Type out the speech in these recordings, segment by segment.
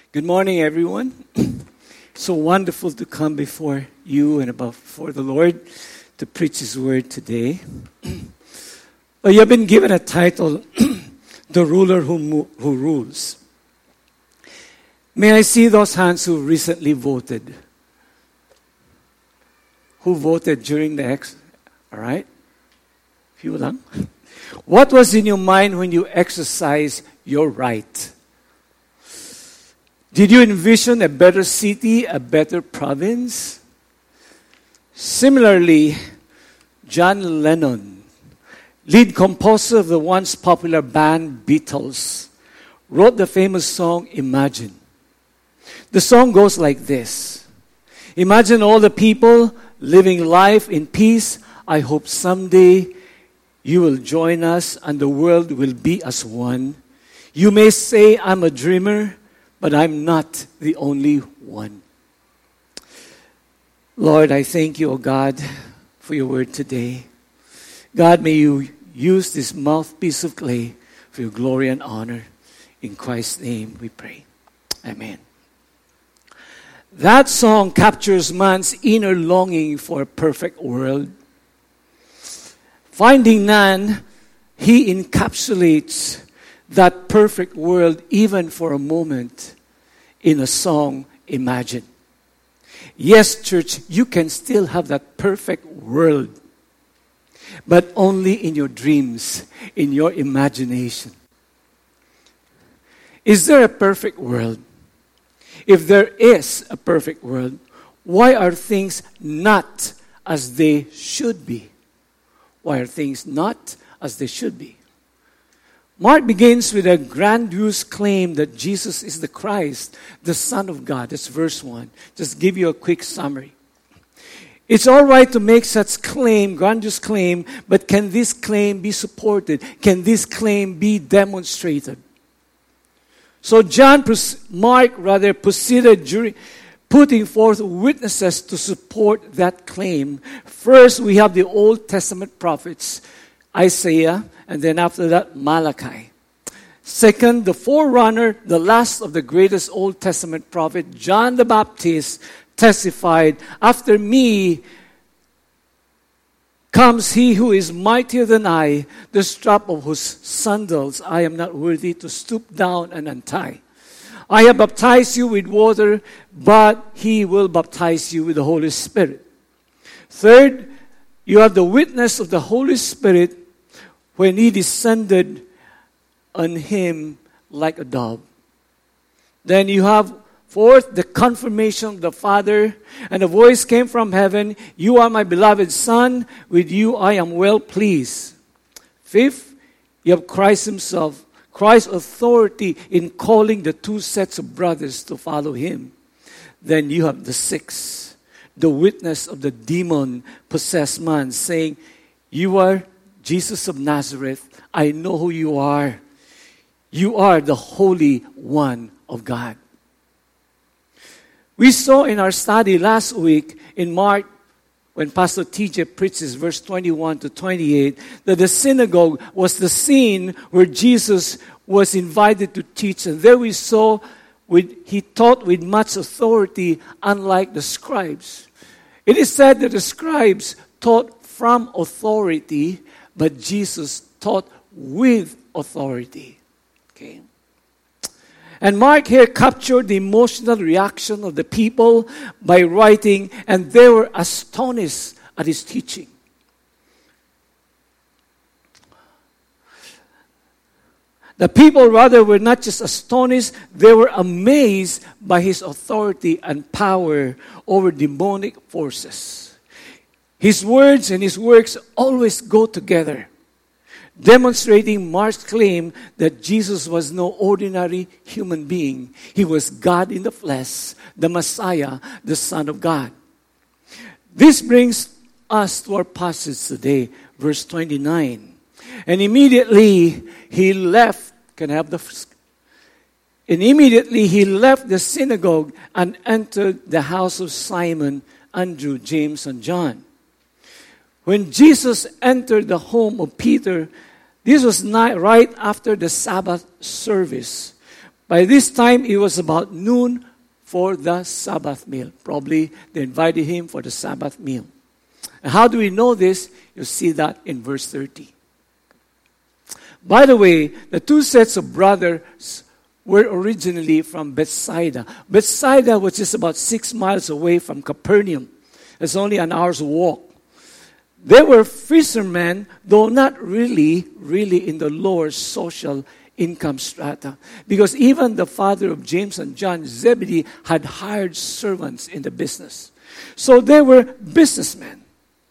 Good morning, everyone. So wonderful to come before you and before the Lord to preach His word today. Well, you have been given a title, The Ruler Who Rules. May I see those hands who recently voted? Who voted during the all right? Few lang. What was in your mind when you exercised your right? Did you envision a better city, a better province? Similarly, John Lennon, lead composer of the once popular band Beatles, wrote the famous song Imagine. The song goes like this. Imagine all the people living life in peace. I hope someday you will join us and the world will be as one. You may say I'm a dreamer, but I'm not the only one. Lord, I thank you, O God, for your word today. God, may you use this mouthpiece of clay for your glory and honor. In Christ's name we pray. Amen. That song captures man's inner longing for a perfect world. Finding none, he encapsulates that perfect world even for a moment in a song, Imagine. Yes, church, you can still have that perfect world, but only in your dreams, in your imagination. Is there a perfect world? If there is a perfect world, why are things not as they should be? Why are things not as they should be? Mark begins with a grandiose claim that Jesus is the Christ, the Son of God. That's verse 1. Just give you a quick summary. It's all right to make such claim, grandiose claim, but can this claim be supported? Can this claim be demonstrated? So Mark proceeded during putting forth witnesses to support that claim. First, we have the Old Testament prophets, Isaiah, and then after that, Malachi. Second, the forerunner, the last of the greatest Old Testament prophet, John the Baptist, testified, after me comes he who is mightier than I, the strap of whose sandals I am not worthy to stoop down and untie. I have baptized you with water, but he will baptize you with the Holy Spirit. Third, you have the witness of the Holy Spirit when he descended on him like a dove. Then you have, fourth, the confirmation of the Father, and a voice came from heaven, you are my beloved Son, with you I am well pleased. Fifth, you have Christ himself, Christ's authority in calling the two sets of brothers to follow him. Then you have the sixth, the witness of the demon-possessed man saying, you are Jesus of Nazareth, I know who you are. You are the Holy One of God. We saw in our study last week in Mark, when Pastor TJ preaches verse 21 to 28, that the synagogue was the scene where Jesus was invited to teach. And there we saw he taught with much authority, unlike the scribes. It is said that the scribes taught from authority, but Jesus taught with authority. Okay. And Mark here captured the emotional reaction of the people by writing, and they were astonished at his teaching. The people rather were not just astonished, they were amazed by his authority and power over demonic forces. His words and his works always go together, demonstrating Mark's claim that Jesus was no ordinary human being. He was God in the flesh, the Messiah, the Son of God. This brings us to our passage today, verse 29. And immediately he left, and immediately he left the synagogue and entered the house of Simon, Andrew, James, and John. When Jesus entered the home of Peter, this was right after the Sabbath service. By this time, it was about noon for the Sabbath meal. Probably they invited him for the Sabbath meal. And how do we know this? You see that in verse 30. By the way, the two sets of brothers were originally from Bethsaida. Bethsaida was just about 6 miles away from Capernaum. It's only an hour's walk. They were fishermen, though not really in the lower social income strata. Because even the father of James and John, Zebedee, had hired servants in the business. So they were businessmen.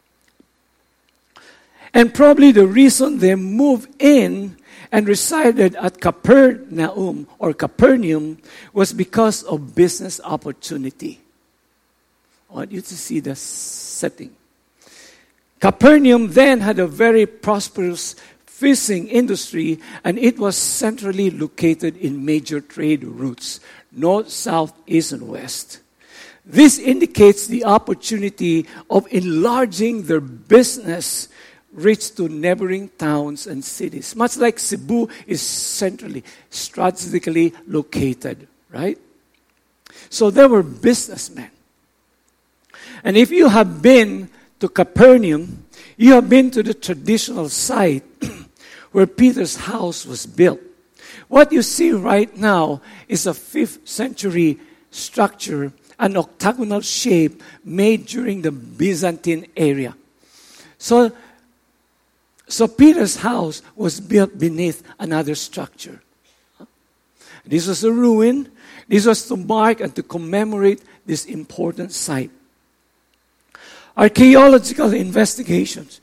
And probably the reason they moved in and resided at Capernaum was because of business opportunity. I want you to see the setting. Capernaum then had a very prosperous fishing industry, and it was centrally located in major trade routes, north, south, east, and west. This indicates the opportunity of enlarging their business reach to neighboring towns and cities. Much like Cebu is centrally, strategically located, right? So they were businessmen. And if you have been to Capernaum, you have been to the traditional site where Peter's house was built. What you see right now is a 5th century structure, an octagonal shape made during the Byzantine era. So Peter's house was built beneath another structure. This was a ruin. This was to mark and to commemorate this important site. Archaeological investigations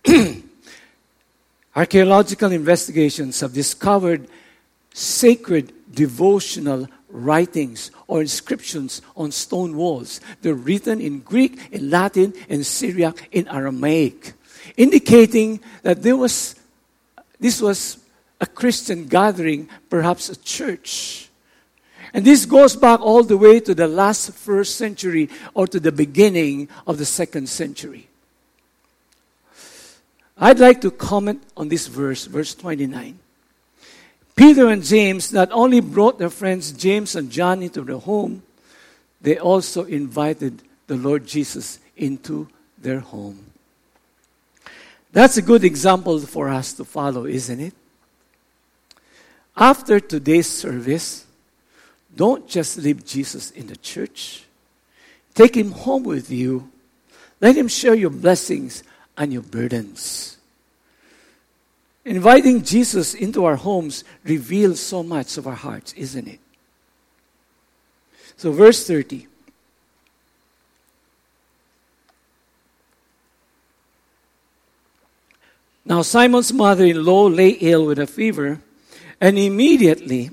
have discovered sacred devotional writings or inscriptions on stone walls. They're written in Greek, in Latin, in Syriac, in Aramaic, indicating that this was a Christian gathering, perhaps a church. And this goes back all the way to the last 1st century or to the beginning of the 2nd century. I'd like to comment on this verse 29. Peter and James not only brought their friends James and John into their home, they also invited the Lord Jesus into their home. That's a good example for us to follow, isn't it? After today's service, don't just leave Jesus in the church. Take him home with you. Let him share your blessings and your burdens. Inviting Jesus into our homes reveals so much of our hearts, isn't it? So verse 30. Now Simon's mother-in-law lay ill with a fever, and immediately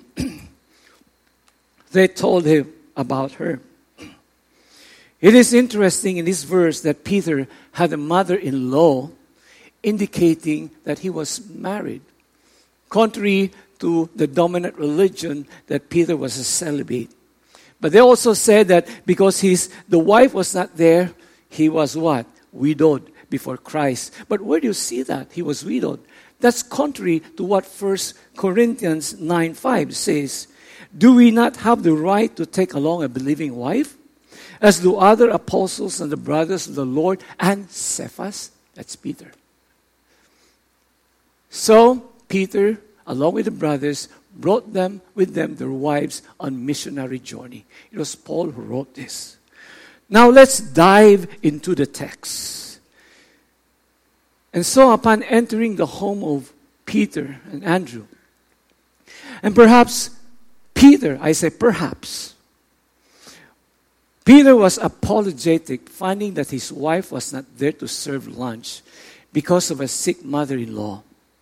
they told him about her. It is interesting in this verse that Peter had a mother-in-law, indicating that he was married. Contrary to the dominant religion that Peter was a celibate. But they also said that because the wife was not there, he was what? Widowed before Christ. But where do you see that? He was widowed. That's contrary to what 1 Corinthians 9:5 says. Do we not have the right to take along a believing wife? As do other apostles and the brothers of the Lord and Cephas? That's Peter. So Peter, along with the brothers, brought them with them their wives on missionary journey. It was Paul who wrote this. Now let's dive into the text. And so upon entering the home of Peter and Andrew, and perhaps Peter, I say perhaps, Peter was apologetic, finding that his wife was not there to serve lunch because of a sick mother-in-law.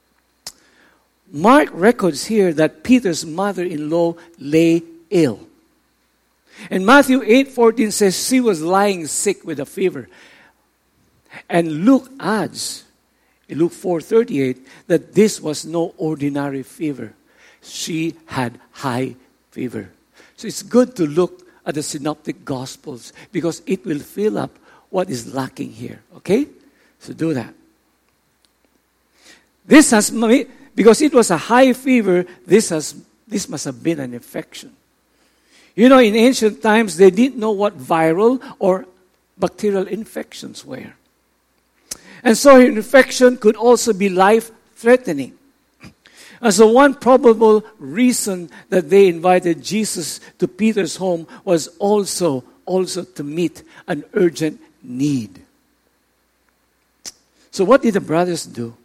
Mark records here that Peter's mother-in-law lay ill. And Matthew 8:14 says she was lying sick with a fever. And Luke adds, in Luke 4:38, that this was no ordinary fever. She had high fever. So it's good to look at the synoptic gospels because it will fill up what is lacking here. Okay? So do that. Because it was a high fever, this has This must have been an infection. You know, in ancient times, they didn't know what viral or bacterial infections were. And so an infection could also be life-threatening. And so one probable reason that they invited Jesus to Peter's home was also to meet an urgent need. So what did the brothers do?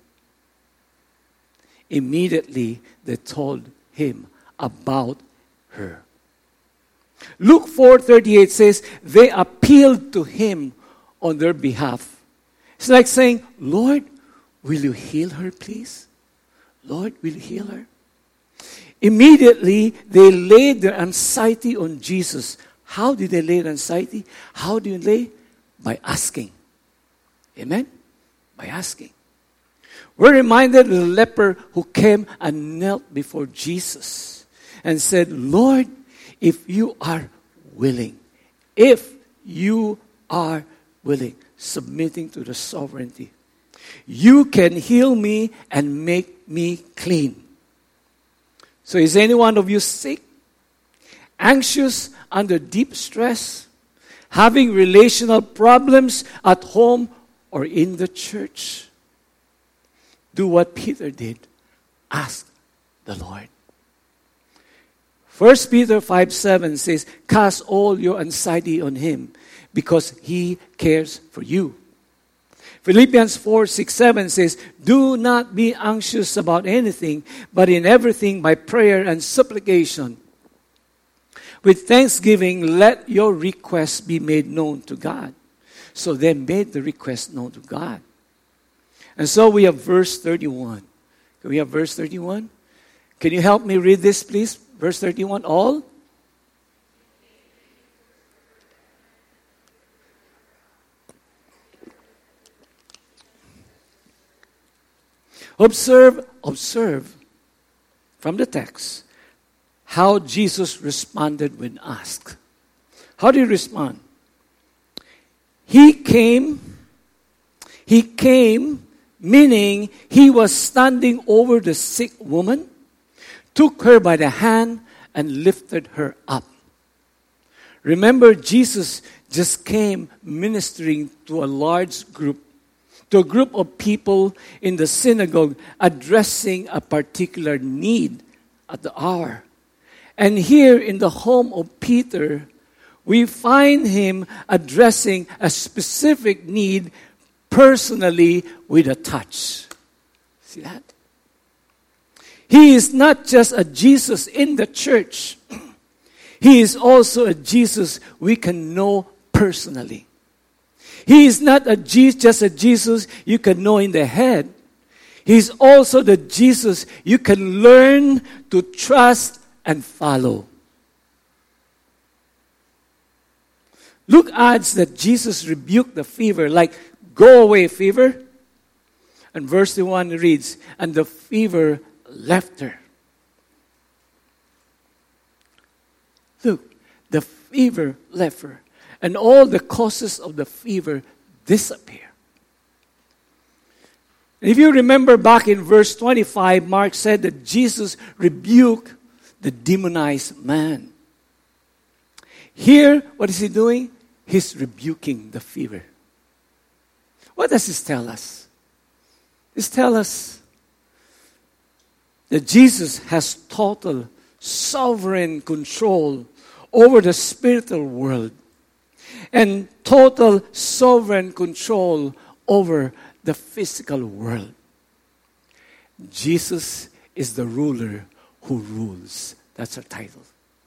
Immediately, they told him about her. Luke 4:38 says, they appealed to him on their behalf. It's like saying, Lord, will you heal her, please? Lord, will you heal her? Immediately, they laid their anxiety on Jesus. How did they lay their anxiety? How do you lay? By asking. Amen? By asking. We're reminded of the leper who came and knelt before Jesus and said, Lord, if you are willing, submitting to the sovereignty, you can heal me and make me clean. So is any one of you sick, anxious, under deep stress, having relational problems at home or in the church? Do what Peter did. Ask the Lord. 1 Peter 5:7 says, cast all your anxiety on him because he cares for you. Philippians 4:6-7 says, do not be anxious about anything, but in everything by prayer and supplication. With thanksgiving, let your requests be made known to God. So they made the request known to God. And so we have verse 31. Can we have verse 31? Can you help me read this, please? Verse 31, all? Observe from the text how Jesus responded when asked. How did he respond? He came, meaning he was standing over the sick woman, took her by the hand, and lifted her up. Remember, Jesus just came ministering to a large group, to a group of people in the synagogue, addressing a particular need at the hour. And here in the home of Peter, we find him addressing a specific need personally with a touch. See that? He is not just a Jesus in the church. He is also a Jesus we can know personally. He is not just a Jesus you can know in the head. He is also the Jesus you can learn to trust and follow. Luke adds that Jesus rebuked the fever, like, go away, fever. And verse 1 reads, and the fever left her. Look, the fever left her. And all the causes of the fever disappear. And if you remember back in verse 25, Mark said that Jesus rebuked the demonized man. Here, what is he doing? He's rebuking the fever. What does this tell us? This tells us that Jesus has total sovereign control over the spiritual world and total sovereign control over the physical world. Jesus is the ruler who rules. That's our title.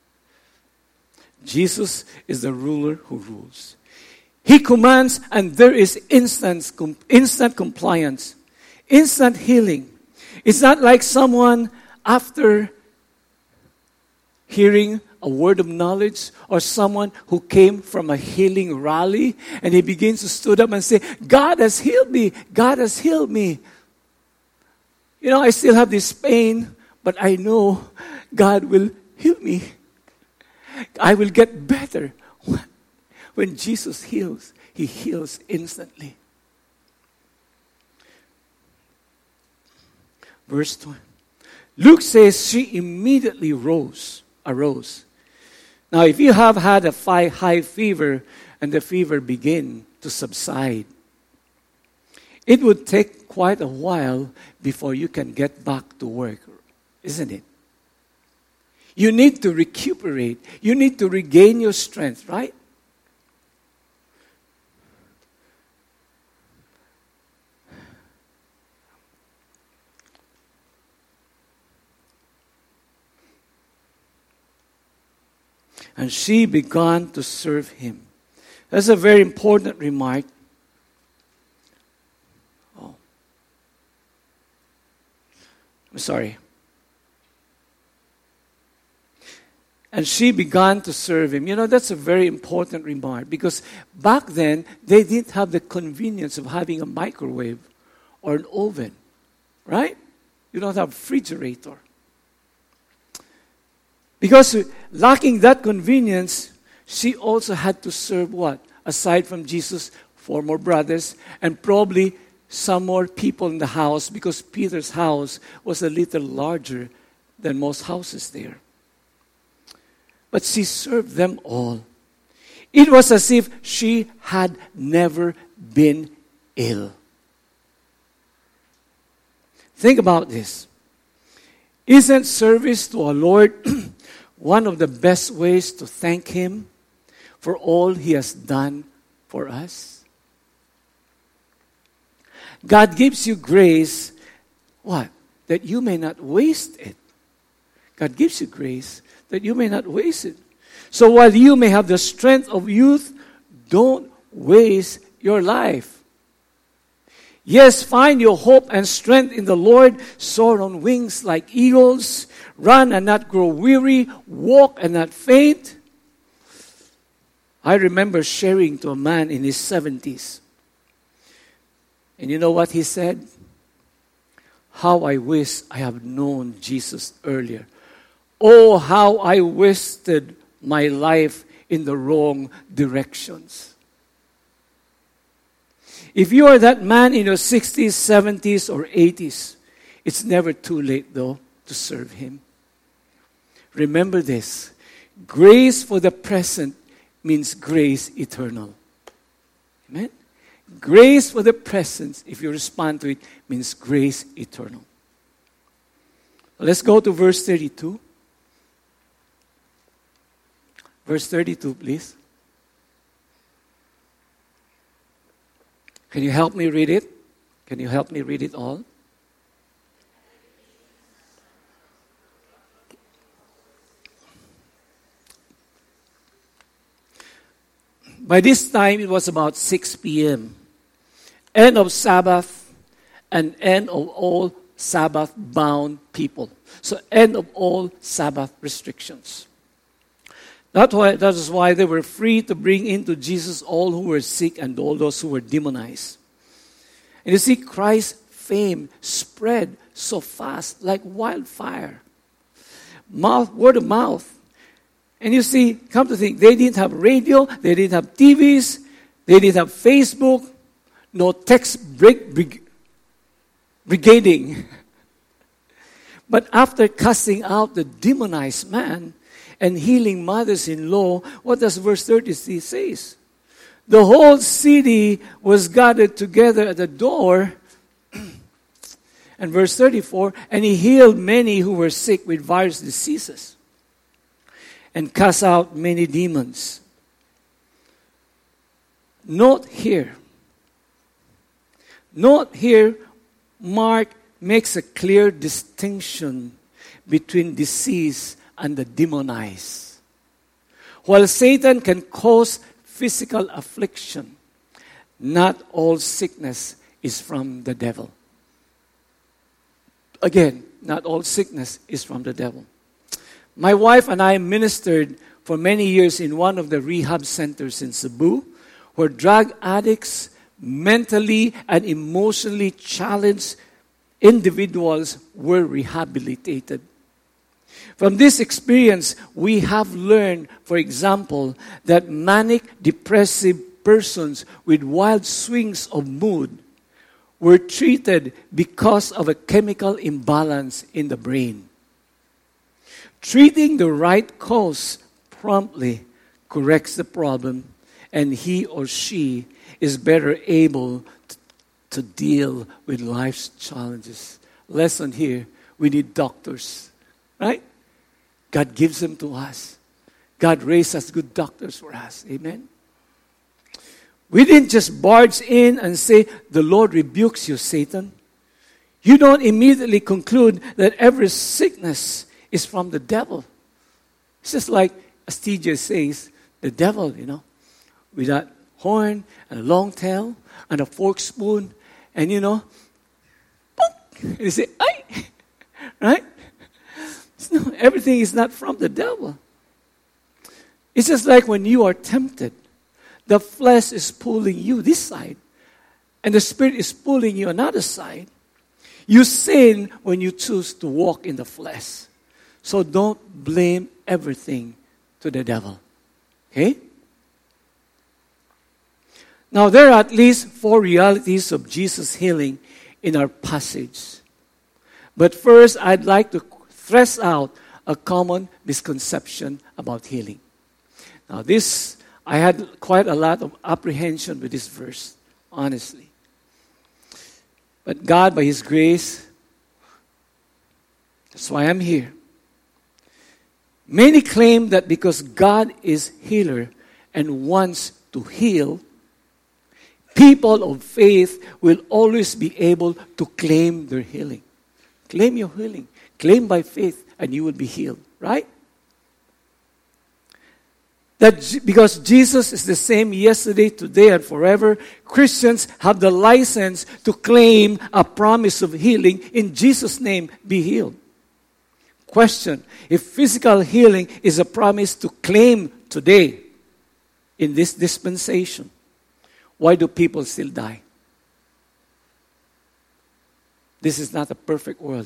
Jesus is the ruler who rules. He commands and there is instant compliance, instant healing. It's not like someone after hearing a word of knowledge or someone who came from a healing rally and he begins to stood up and say, God has healed me. God has healed me. You know, I still have this pain, but I know God will heal me. I will get better. When Jesus heals, he heals instantly. Verse 2. Luke says she immediately arose. Now, if you have had a high fever and the fever begin to subside, it would take quite a while before you can get back to work, isn't it? You need to recuperate. You need to regain your strength, right? And she began to serve him. That's a very important remark. Oh. I'm sorry. And she began to serve him. You know, that's a very important remark because back then, they didn't have the convenience of having a microwave or an oven, right? You don't have a refrigerator. Because lacking that convenience, she also had to serve what? Aside from Jesus, 4 more brothers, and probably some more people in the house because Peter's house was a little larger than most houses there. But she served them all. It was as if she had never been ill. Think about this. Isn't service to our Lord one of the best ways to thank Him for all He has done for us? God gives you grace, what? That you may not waste it. God gives you grace that you may not waste it. So while you may have the strength of youth, don't waste your life. Yes, find your hope and strength in the Lord. Soar on wings like eagles. Run and not grow weary. Walk and not faint. I remember sharing to a man in his 70s. And you know what he said? How I wish I had known Jesus earlier. Oh, how I wasted my life in the wrong directions. If you are that man in your 60s, 70s, or 80s, it's never too late, though, to serve Him. Remember this. Grace for the present means grace eternal. Amen? Grace for the present, if you respond to it, means grace eternal. Let's go to verse 32. Verse 32, please. Can you help me read it? Can you help me read it all? By this time, it was about 6 p.m. End of Sabbath and end of all Sabbath-bound people. So end of all Sabbath restrictions. That is why they were free to bring into Jesus all who were sick and all those who were demonized. And you see, Christ's fame spread so fast like wildfire. Word of mouth. And you see, come to think, they didn't have radio, they didn't have TVs, they didn't have Facebook, no text brigading. But after casting out the demonized man, and healing mothers-in-law, what does verse 33 say? The whole city was gathered together at the door. And verse 34, and he healed many who were sick with various diseases and cast out many demons. Note here, Mark makes a clear distinction between disease and the demonized. While Satan can cause physical affliction, not all sickness is from the devil. Again, not all sickness is from the devil. My wife and I ministered for many years in one of the rehab centers in Cebu, where drug addicts, mentally and emotionally challenged individuals were rehabilitated. From this experience, we have learned, for example, that manic depressive persons with wild swings of mood were treated because of a chemical imbalance in the brain. Treating the right cause promptly corrects the problem, and he or she is better able to deal with life's challenges. Lesson here, we need doctors, right? God gives them to us. God raised us good doctors for us. Amen? We didn't just barge in and say, the Lord rebukes you, Satan. You don't immediately conclude that every sickness is from the devil. It's just like, as TJ says, the devil, with that horn and a long tail and a fork spoon, and boom, and you say, "Ay!" Right? No, everything is not from the devil. It's just like when you are tempted, the flesh is pulling you this side, and the spirit is pulling you another side. You sin when you choose to walk in the flesh. So don't blame everything to the devil. Okay? Now, there are at least 4 realities of Jesus' healing in our passage. But first, I'd like to thresh out a common misconception about healing. Now, I had quite a lot of apprehension with this verse, honestly. But God, by His grace, that's why I'm here. Many claim that because God is healer and wants to heal, people of faith will always be able to claim their healing. Claim your healing. Claim by faith and you will be healed. Right? That because Jesus is the same yesterday, today, and forever, Christians have the license to claim a promise of healing. In Jesus' name, be healed. Question: if physical healing is a promise to claim today in this dispensation, why do people still die? This is not a perfect world.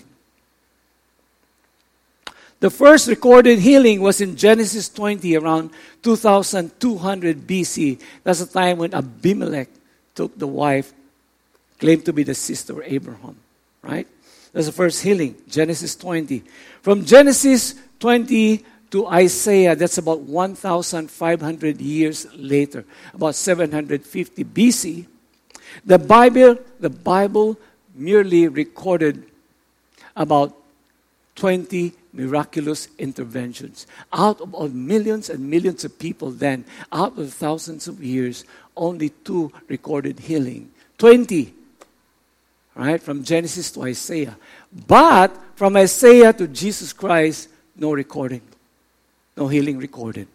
The first recorded healing was in Genesis 20, around 2200 BC. That's the time when Abimelech took the wife, claimed to be the sister of Abraham. Right? That's the first healing, Genesis 20. From Genesis 20 to Isaiah, that's about 1,500 years later, about 750 BC. The Bible merely recorded about 20 miraculous interventions. Out of all millions and millions of people then, out of thousands of years, only 2 recorded healing. 20, right, from Genesis to Isaiah. But from Isaiah to Jesus Christ, no recording. No healing recorded.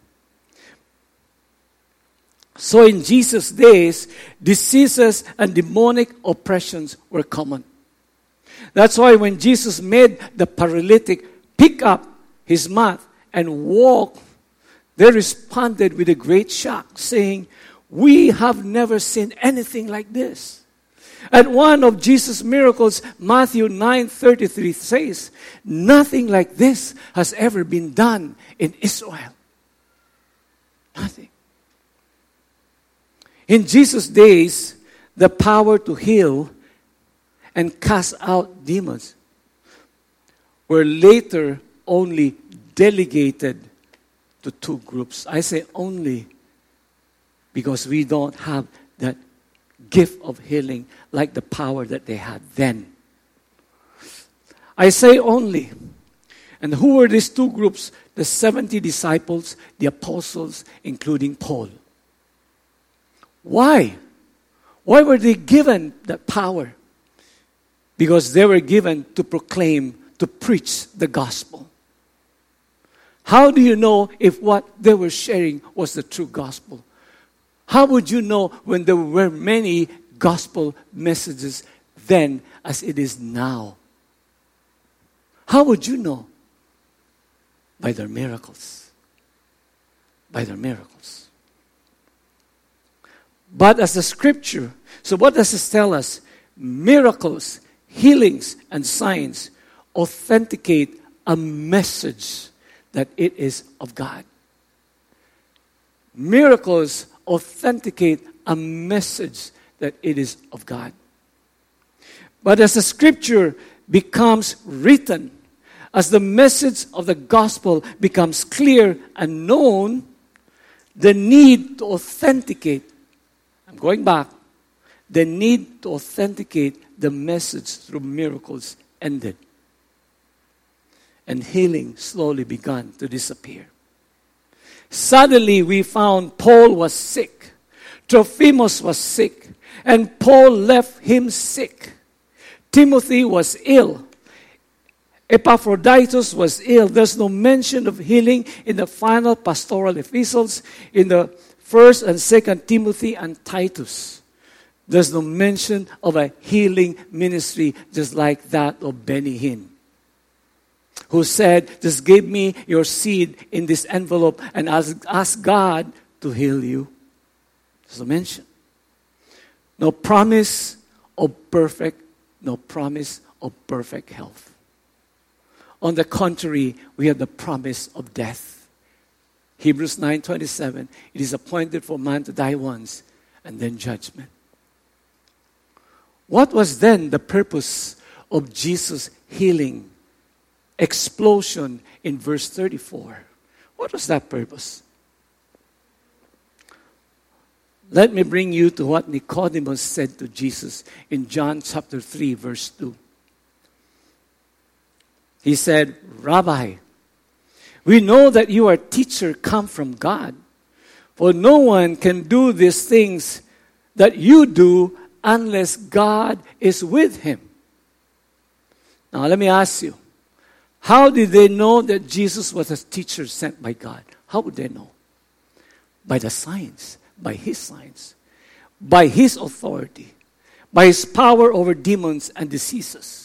So in Jesus' days, diseases and demonic oppressions were common. That's why when Jesus made the paralytic pick up his mat and walk, they responded with a great shock, saying, "We have never seen anything like this." At one of Jesus' miracles, Matthew 9:33 says, "Nothing like this has ever been done in Israel." Nothing. In Jesus' days, the power to heal and cast out demons were later only delegated to 2 groups. I say only because we don't have that gift of healing like the power that they had then. I say only. And who were these 2 groups? The 70 disciples, the apostles, including Paul. Why? Why were they given that power? Because they were given to proclaim, to preach the gospel. How do you know if what they were sharing was the true gospel? How would you know when there were many gospel messages then as it is now? How would you know? By their miracles. By their miracles. But as the scripture, so what does this tell us? Miracles, healings, and signs authenticate a message that it is of God. Miracles authenticate a message that it is of God. But as the scripture becomes written, as the message of the gospel becomes clear and known, the need to authenticate, I'm going back, the need to authenticate the message through miracles ended. And healing slowly began to disappear. Suddenly we found Paul was sick. Trophimus was sick. And Paul left him sick. Timothy was ill. Epaphroditus was ill. There's no mention of healing in the final pastoral epistles, in the 1st and 2nd Timothy and Titus. There's no mention of a healing ministry just like that of Benny Hinn, who said, just give me your seed in this envelope and ask God to heal you. There's no mention. No promise of perfect health. On the contrary, we have the promise of death. Hebrews 9:27, it is appointed for man to die once and then judgment. What was then the purpose of Jesus' healing explosion in verse 34? What was that purpose? Let me bring you to what Nicodemus said to Jesus in John chapter 3, verse 2. He said, Rabbi, we know that you are a teacher come from God, for no one can do these things that you do unless God is with him. Now let me ask you, how did they know that Jesus was a teacher sent by God? How would they know? By the signs, by his signs, by his authority, by his power over demons and diseases.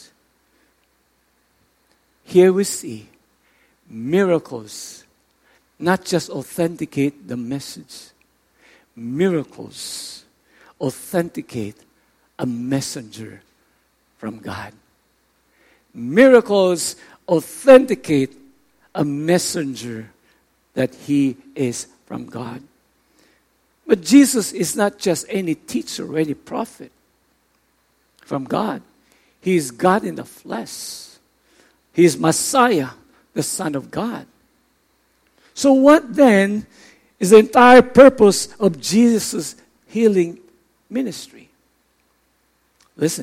Here we see miracles not just authenticate the message. Miracles authenticate a messenger from God. Miracles authenticate a messenger that he is from God. But Jesus is not just any teacher or any prophet from God. He is God in the flesh. He is Messiah, the Son of God. So what then is the entire purpose of Jesus' healing ministry? Listen.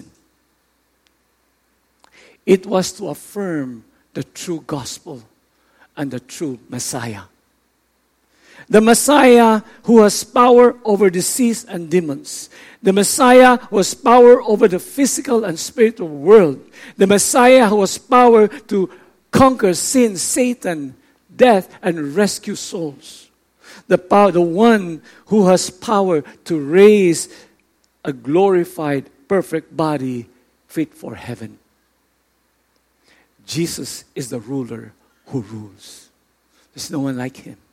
It was to affirm the true gospel and the true Messiah. The Messiah who has power over disease and demons. The Messiah who has power over the physical and spiritual world. The Messiah who has power to conquer sin, Satan, death, and rescue souls. The one who has power to raise a glorified, perfect body fit for heaven. Jesus is the ruler who rules. There's no one like him.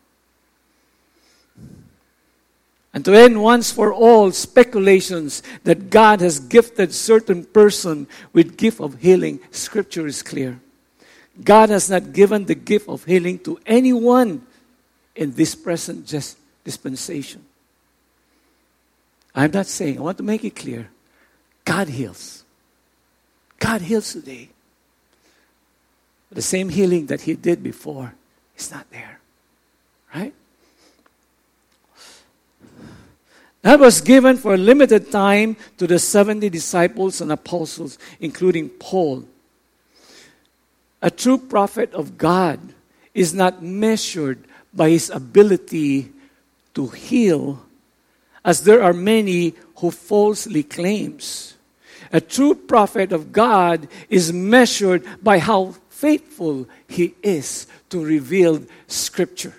And to end once for all speculations that God has gifted certain person with gift of healing, Scripture is clear. God has not given the gift of healing to anyone in this present dispensation. I'm not saying, I want to make it clear, God heals. God heals today. The same healing that he did before is not there. Right? That was given for a limited time to the 70 disciples and apostles, including Paul. A true prophet of God is not measured by his ability to heal, as there are many who falsely claims. A true prophet of God is measured by how faithful he is to reveal Scripture.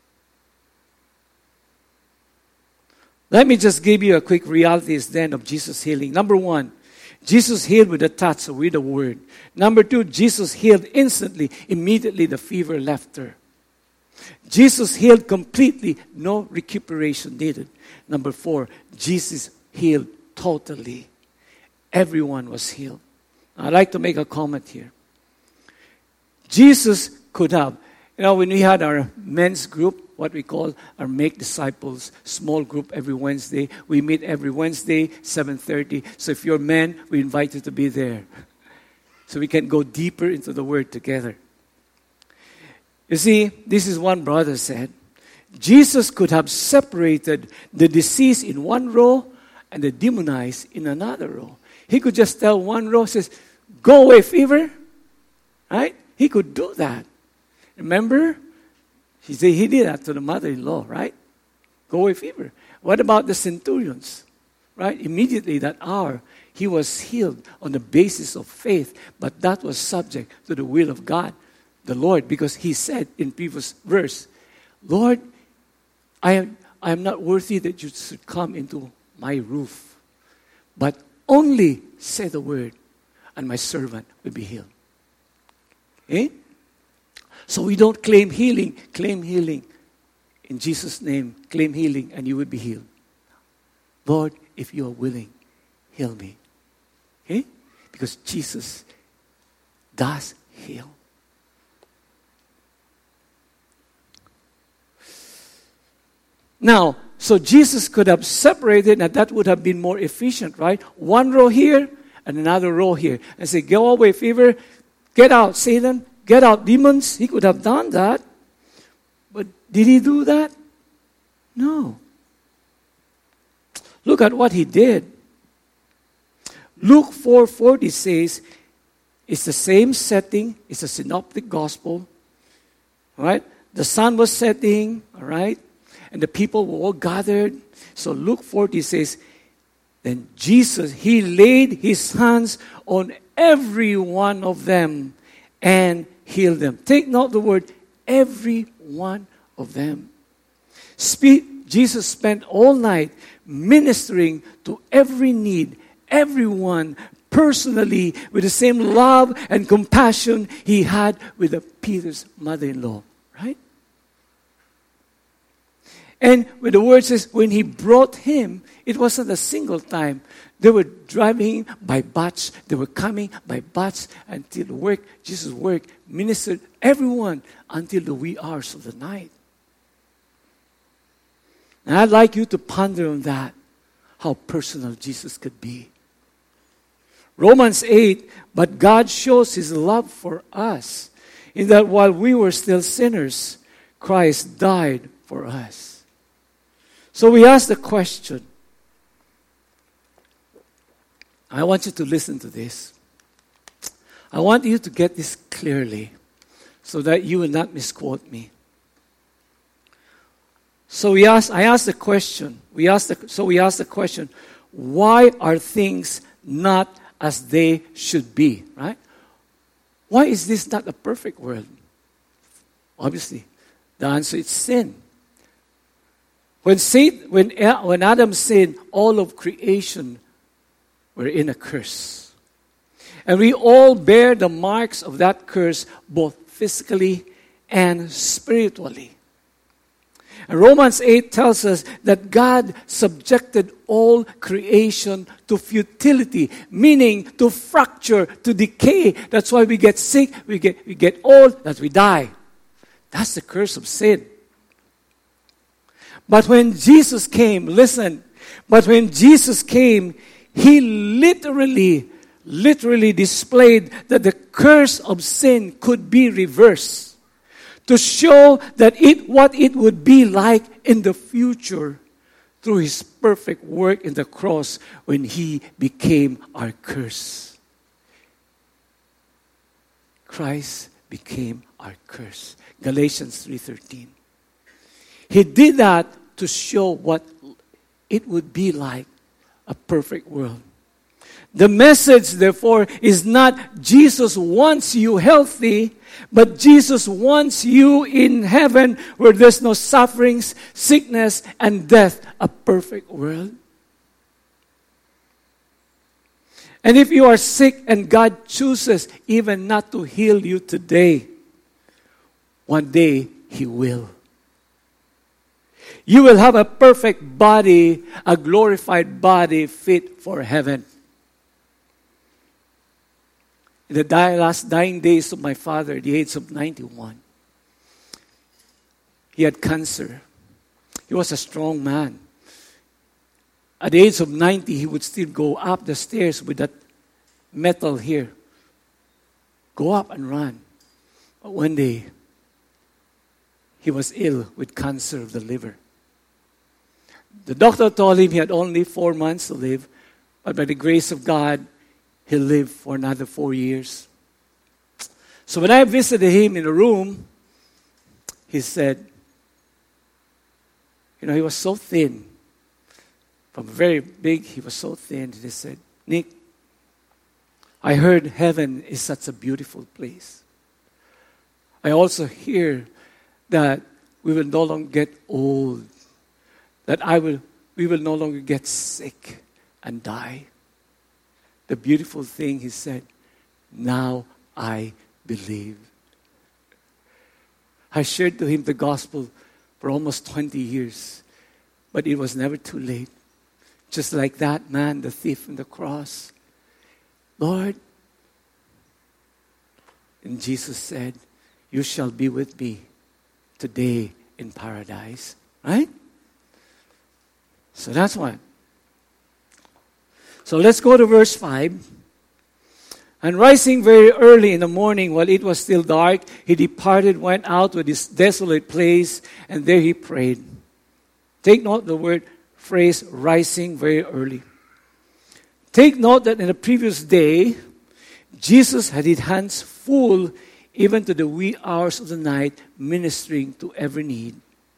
Let me just give you a quick realities then of Jesus' healing. Number one, Jesus healed with a touch or with a word. Number two, Jesus healed instantly. Immediately the fever left her. Jesus healed completely. No recuperation needed. Number four, Jesus healed totally. Everyone was healed. I'd like to make a comment here. Jesus could have When we had our men's group, what we call our Make Disciples small group every Wednesday, we meet every Wednesday, 7:30. So if you're men, we invite you to be there so we can go deeper into the Word together. You see, this is one brother said, Jesus could have separated the deceased in one row and the demonized in another row. He could just tell one row, says, go away, fever. Right? He could do that. Remember? He did that to the mother-in-law, right? Go away, fever. What about the centurions? Right? Immediately that hour, he was healed on the basis of faith, but that was subject to the will of God, the Lord, because he said in previous verse, Lord, I am not worthy that you should come into my roof, but only say the word, and my servant will be healed. Okay? So we don't claim healing. Claim healing. In Jesus' name, claim healing and you will be healed. Lord, if you are willing, heal me. Okay? Because Jesus does heal. Now, so Jesus could have separated, and that would have been more efficient, right? One row here and another row here. And say, go away, fever. Get out, Satan. Get out, demons. He could have done that. But did he do that? No. Look at what he did. Luke 4:40 says, it's the same setting. It's a synoptic gospel. All right? The sun was setting, all right? And the people were all gathered. So Luke 40 says, then Jesus, he laid his hands on every one of them and healed them. Take note the word, every one of them. Jesus spent all night ministering to every need, everyone personally, with the same love and compassion he had with Peter's mother-in-law. Right? And when the word says, when he brought him, it wasn't a single time. They were driving by batch. They were coming by batch until the work, Jesus' work, ministered everyone until the wee hours of the night. And I'd like you to ponder on that, how personal Jesus could be. Romans 8, but God shows his love for us in that while we were still sinners, Christ died for us. So we ask the question, I want you to listen to this. I want you to get this clearly so that you will not misquote me. So we ask the question, why are things not as they should be, right? Why is this not a perfect world? Obviously, the answer is sin. When Adam sinned, all of creation were in a curse. And we all bear the marks of that curse, both physically and spiritually. And Romans 8 tells us that God subjected all creation to futility, meaning to fracture, to decay. That's why we get sick, we get old, that we die. That's the curse of sin. But when Jesus came, listen, he literally displayed that the curse of sin could be reversed to show that what it would be like in the future through his perfect work in the cross when he became our curse. Christ became our curse. Galatians 3:13. He did that to show what it would be like, a perfect world. The message, therefore, is not Jesus wants you healthy, but Jesus wants you in heaven where there's no sufferings, sickness, and death, a perfect world. And if you are sick and God chooses even not to heal you today, one day He will. You will have a perfect body, a glorified body fit for heaven. In the last dying days of my father, at the age of 91, He had cancer. He was a strong man. At the age of 90, he would still go up the stairs with that metal here. Go up and run. But one day, he was ill with cancer of the liver. The doctor told him he had only 4 months to live, but by the grace of God, he lived for another 4 years. So when I visited him in a room, he said, he was so thin. From very big, he was so thin. He said, Nick, I heard heaven is such a beautiful place. I also hear that we will no longer get old, that we will no longer get sick and die. The beautiful thing, he said, now I believe. I shared to him the gospel for almost 20 years, but it was never too late. Just like that man, the thief on the cross. Lord, and Jesus said, you shall be with me today in paradise. Right? So that's one. So let's go to verse 5. And rising very early in the morning while it was still dark, he departed, went out to this desolate place, and there he prayed. Take note the word phrase, rising very early. Take note that in the previous day, Jesus had his hands full even to the wee hours of the night, ministering to every need.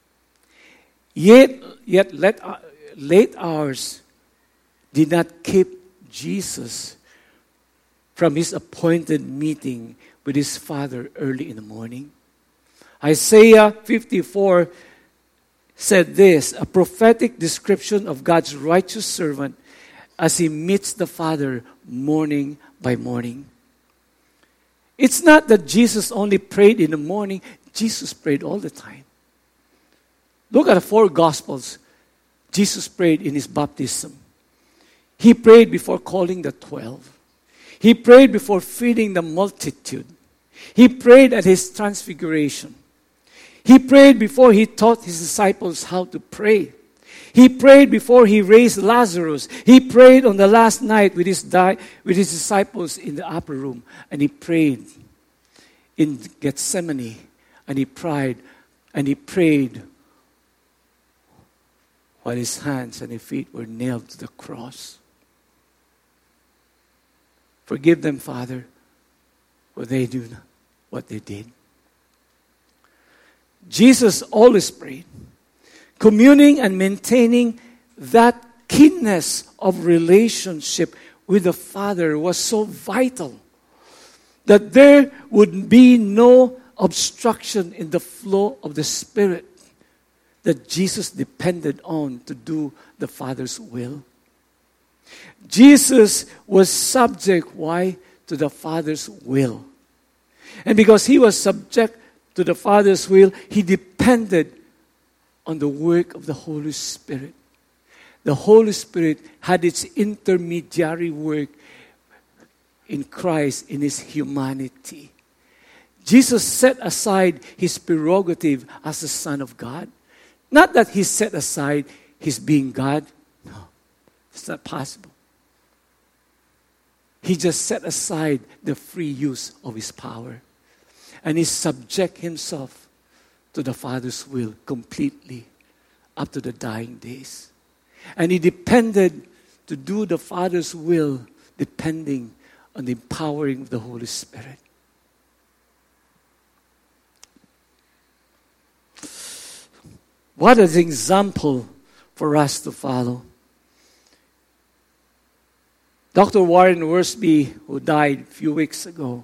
Yet late hours did not keep Jesus from his appointed meeting with his Father early in the morning. Isaiah 54 said this, a prophetic description of God's righteous servant as he meets the Father morning by morning. It's not that Jesus only prayed in the morning. Jesus prayed all the time. Look at the 4 Gospels. Jesus prayed in his baptism. He prayed before calling the 12. He prayed before feeding the multitude. He prayed at his transfiguration. He prayed before he taught his disciples how to pray. He prayed before he raised Lazarus. He prayed on the last night with his disciples in the upper room. And he prayed in Gethsemane. And he prayed while his hands and his feet were nailed to the cross. Forgive them, Father, for they do not what they did. Jesus always prayed, communing and maintaining that keenness of relationship with the Father was so vital that there would be no obstruction in the flow of the Spirit that Jesus depended on to do the Father's will. Jesus was subject, why? To the Father's will. And because he was subject to the Father's will, he depended on the work of the Holy Spirit. The Holy Spirit had its intermediary work in Christ, in his humanity. Jesus set aside his prerogative as the Son of God. Not that he set aside his being God. No, it's not possible. He just set aside the free use of his power. And he subject himself to the Father's will completely up to the dying days. And he depended to do the Father's will depending on the empowering of the Holy Spirit. What an example for us to follow. Dr. Warren Wiersbe, who died a few weeks ago,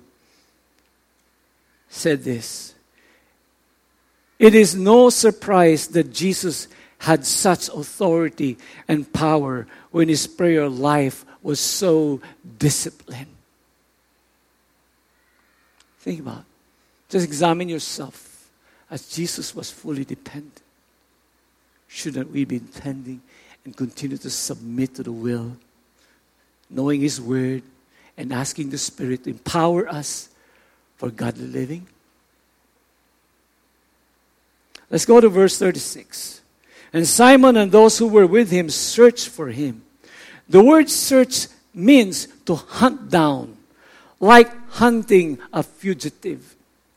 said this: it is no surprise that Jesus had such authority and power when his prayer life was so disciplined. Think about it. Just examine yourself as Jesus was fully dependent. Shouldn't we be depending and continue to submit to the will, knowing his word and asking the Spirit to empower us for godly living? Let's go to verse 36. And Simon and those who were with him searched for him. The word search means to hunt down, like hunting a fugitive.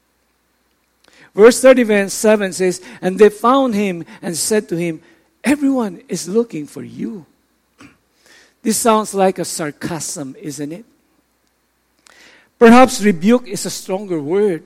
Verse 37 says, and they found him and said to him, everyone is looking for you. This sounds like a sarcasm, isn't it? Perhaps rebuke is a stronger word.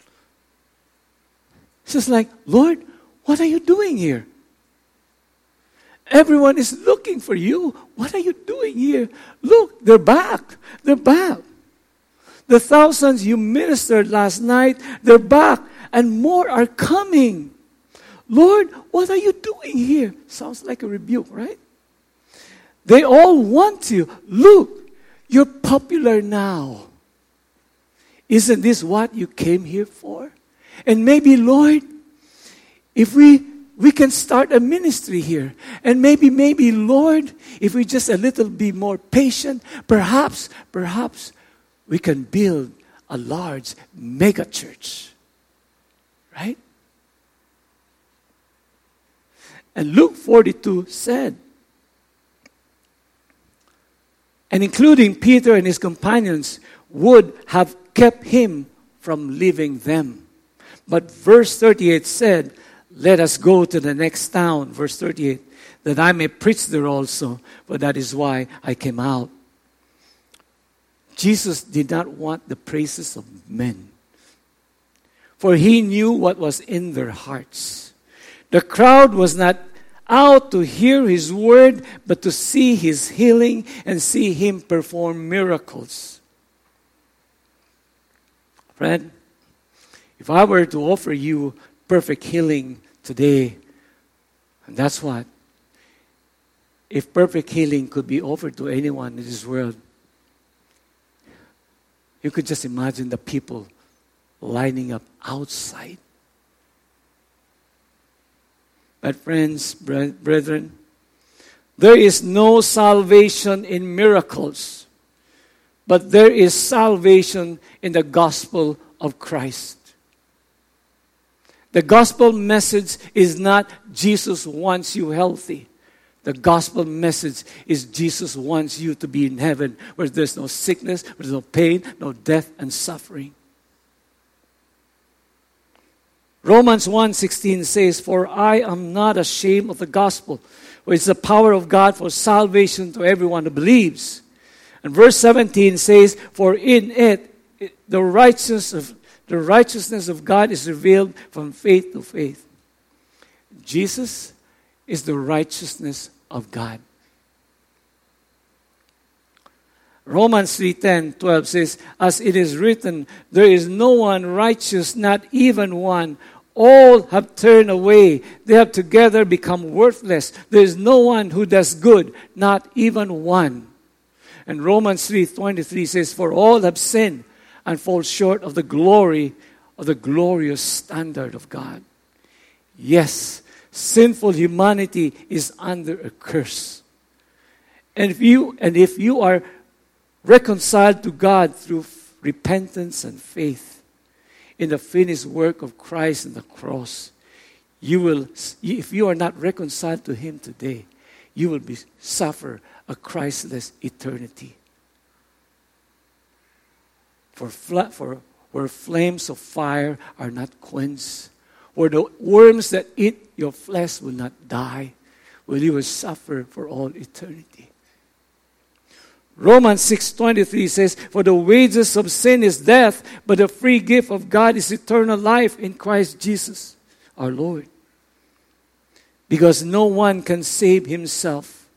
It's just like, Lord, what are you doing here? Everyone is looking for you. What are you doing here? Look, they're back. They're back. The thousands you ministered last night, they're back. And more are coming. Lord, what are you doing here? Sounds like a rebuke, right? They all want you. Look, you're popular now. Isn't this what you came here for? And maybe, Lord, if we can start a ministry here. And maybe, Lord, if we just a little bit more patient, perhaps we can build a large mega church. Right? And Luke 42 said, and including Peter and his companions would have kept him from leaving them. But verse 38 said, let us go to the next town, verse 38, that I may preach there also, for that is why I came out. Jesus did not want the praises of men, for he knew what was in their hearts. The crowd was not out to hear his word, but to see his healing and see him perform miracles. Friend, if I were to offer you perfect healing today, and that's what, if perfect healing could be offered to anyone in this world, you could just imagine the people lining up outside. But friends, brethren, there is no salvation in miracles, but there is salvation in the gospel of Christ. The gospel message is not Jesus wants you healthy. The gospel message is Jesus wants you to be in heaven where there's no sickness, where there's no pain, no death and suffering. Romans 1:16 says, for I am not ashamed of the gospel, for it's the power of God for salvation to everyone who believes. And verse 17 says, for in it the righteousness of God is revealed from faith to faith. Jesus is the righteousness of God. Romans 3:10-12 says, as it is written, there is no one righteous, not even one. All have turned away. They have together become worthless. There is no one who does good, not even one. And Romans 3:23 says, for all have sinned and fall short of the glory of the glorious standard of God. Yes, sinful humanity is under a curse. And if you are reconciled to God through repentance and faith in the finished work of Christ on the cross, if you are not reconciled to Him today, you will suffer a Christless eternity. For where flames of fire are not quenched, where the worms that eat your flesh will not die, will you will suffer for all eternity. Romans 6:23 says, for the wages of sin is death, but the free gift of God is eternal life in Christ Jesus, our Lord. Because no one can save himself.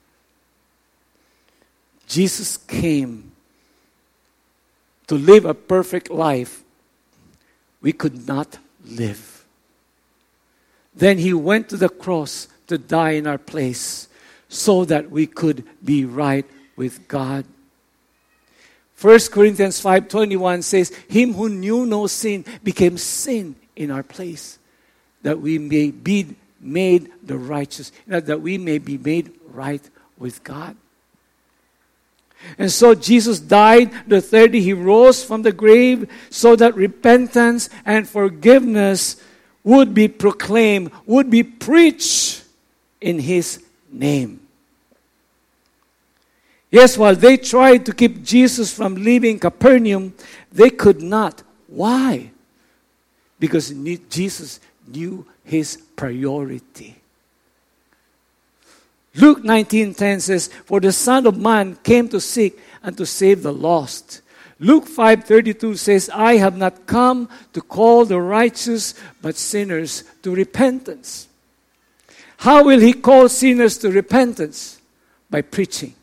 Jesus came to live a perfect life we could not live. Then He went to the cross to die in our place so that we could be right with God. 1 Corinthians 5:21 says, Him who knew no sin became sin in our place, that we may be made the righteous, that we may be made right with God. And so Jesus died. The third day He rose from the grave so that repentance and forgiveness would be proclaimed, would be preached in His name. Yes, while they tried to keep Jesus from leaving Capernaum, they could not. Why? Because Jesus knew His priority. Luke 19:10 says, "For the Son of Man came to seek and to save the lost." Luke 5:32 says, "I have not come to call the righteous, but sinners to repentance." How will He call sinners to repentance? By preaching.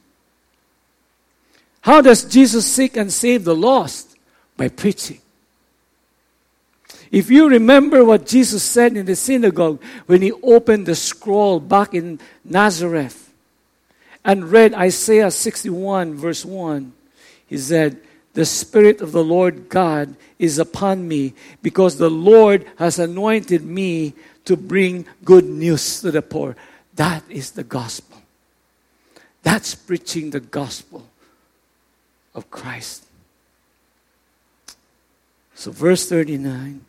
How does Jesus seek and save the lost? By preaching. If you remember what Jesus said in the synagogue when He opened the scroll back in Nazareth and read Isaiah 61 verse 1, He said, "The Spirit of the Lord God is upon me, because the Lord has anointed me to bring good news to the poor." That is the gospel. That's preaching the gospel of Christ. So verse 39.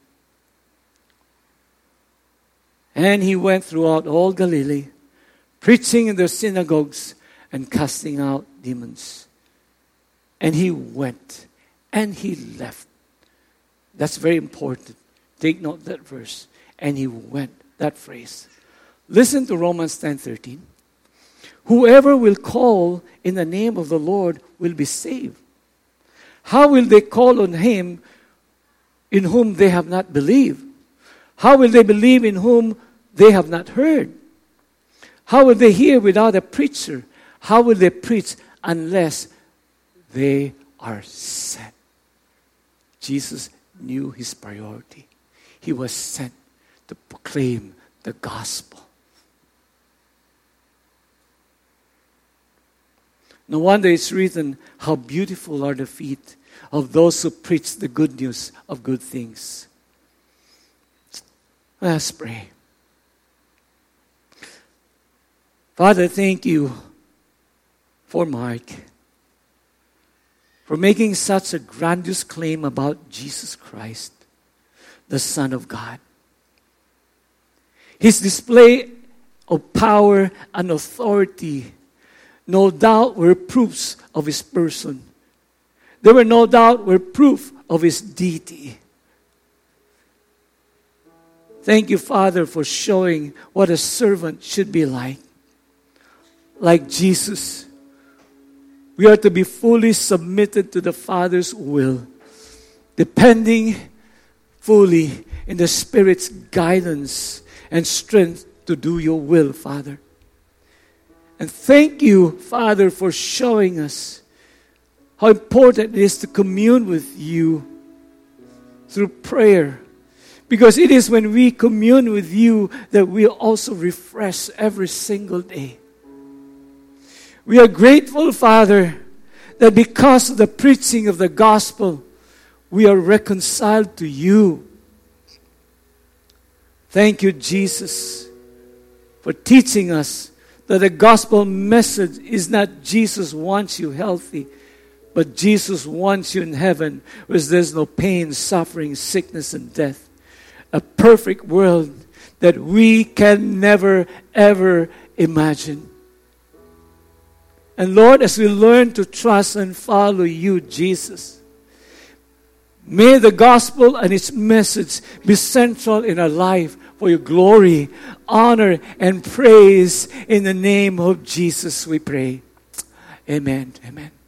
"And He went throughout all Galilee, preaching in their synagogues and casting out demons. And He went and He left." That's very important. Take note of that verse. And He went, that phrase. Listen to Romans 10:13. "Whoever will call in the name of the Lord will be saved. How will they call on Him in whom they have not believed? How will they believe in whom they have not heard? How will they hear without a preacher? How will they preach unless they are sent?" Jesus knew His priority. He was sent to proclaim the gospel. No wonder it's written, "How beautiful are the feet of those who preach the good news of good things." Let's pray. Father, thank You for Mark, for making such a grandiose claim about Jesus Christ, the Son of God. His display of power and authority no doubt were proofs of His person. There were no doubt were proof of His deity. Thank You, Father, for showing what a servant should be like. Like Jesus, we are to be fully submitted to the Father's will, depending fully in the Spirit's guidance and strength to do Your will, Father. And thank You, Father, for showing us how important it is to commune with You through prayer. Because it is when we commune with You that we also refresh every single day. We are grateful, Father, that because of the preaching of the gospel, we are reconciled to You. Thank You, Jesus, for teaching us that the gospel message is not Jesus wants you healthy, but Jesus wants you in heaven where there's no pain, suffering, sickness, and death. A perfect world that we can never, ever imagine. And Lord, as we learn to trust and follow You, Jesus, may the gospel and its message be central in our life for Your glory, honor, and praise. In the name of Jesus we pray. Amen. Amen.